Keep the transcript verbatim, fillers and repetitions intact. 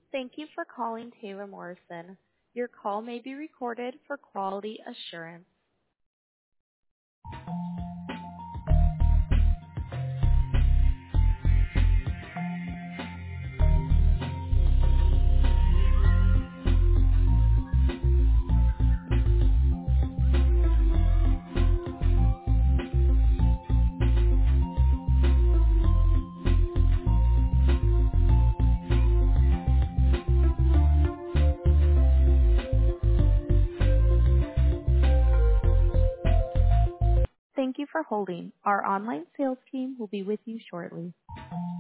Thank you for calling Taylor Morrison. Your call may be recorded for quality assurance. Thank you for holding. Our online sales team will be with you shortly.